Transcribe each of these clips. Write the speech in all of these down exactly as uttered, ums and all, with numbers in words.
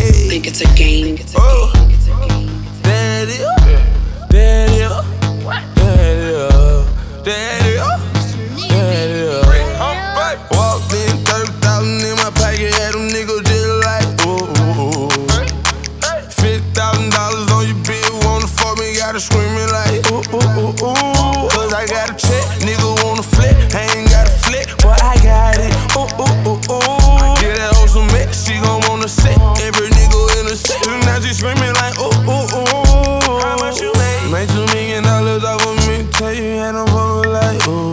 Hey. Think it's a game. Oh. There it is. There it is. There it is. There it is. There it is. Walked in, thirty thousand in my pocket, had them niggas just like, ooh, ooh, ooh. fifty thousand dollars on your bill, wanna fuck me, gotta screaming like, ooh, ooh, ooh, ooh. Cause I got a check, nigga wanna flip, I ain't got a flip, but I got it, ooh, ooh, ooh, ooh. Get that hoe some mix, she gon' wanna sit, every nigga in the set, now she screaming like, ooh, ooh, ooh. How much you made? Made two million dollars off of me, tell you had them fuckin' like, ooh.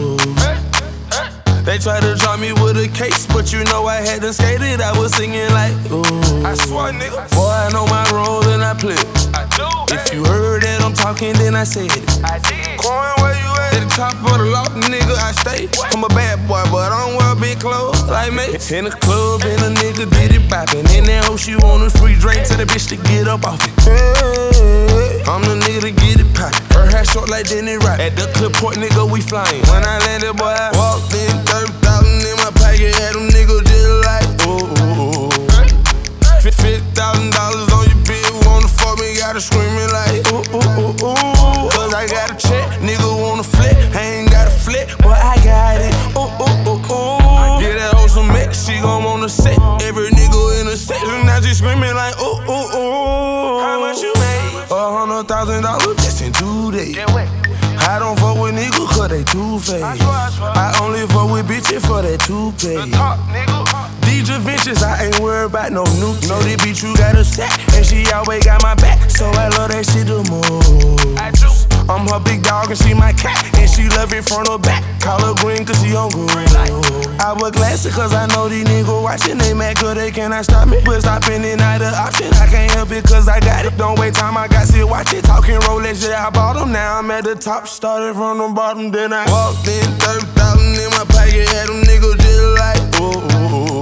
They tried to drop me with a case, but you know I hadn't skated. I was singing like, ooh. I swear, nigga. Boy, I know my role and I play it. I do. If you heard that I'm talking, then I said it. I did. Coin, where you at? At the top of the loft, nigga, I stay. I'm a bad boy, but I don't wear big clothes like me. In the club, and a nigga did it poppin'. In that hoe, she want a free drink, tell the bitch to get up off it. Hey, I'm the nigga to get it poppin'. Her hair short like Denny Rock. At the clip point, nigga, we flyin'. When I landed, boy, I walked in. thirty thousand in my pocket, had them niggas just like, ooh, ooh, ooh. fifty thousand dollars on your bill, wanna fuck me, gotta screaming like, ooh, ooh, ooh, ooh. Cause I got a check, nigga wanna flip, I ain't got a flip, but I got it, ooh, ooh, ooh, ooh. Get that hoe some mix, she gon' wanna sit, every nigga in the set, now she screaming like, ooh, ooh, ooh. How much you made? A hundred thousand dollars just in two days. I don't fuck with niggas cause they two-faced. I only fuck with bitches for that two-pay. These adventures, I ain't worried about no new. Know this bitch you got a set, and she always got my back. So I love that shit the most. I'm her big dog and she my cat, and she love it front or back. Call her green cause she on good. I wear glasses cause I know these niggas watching. They mad cause they cannot stop me. But stopping it not an option. I can't help it cause I got it. Don't wait time, I got shit, watch it. Talking Rolex, yeah, I bought them. Now I'm at the top, started from the bottom. Then I walked in, thirty thousand in my pocket, had them niggas just like, ooh, ooh, ooh.